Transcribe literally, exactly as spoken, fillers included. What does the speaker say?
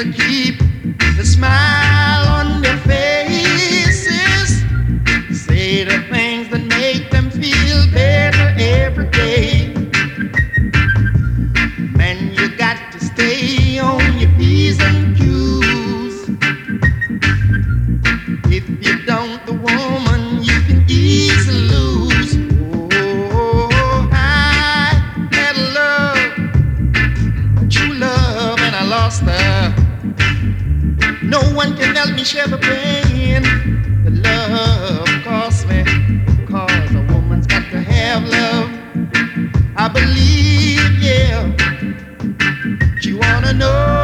to keep the smile on their faces. Say the things that make them feel better every day. Man, you got to stay on your P's and Q's. If you don't, the woman you can easily lose. Oh, I had love, true love, and I lost her. No one can help me share the pain. The love cost me, cause a woman's got to have love. I believe, yeah, you wanna know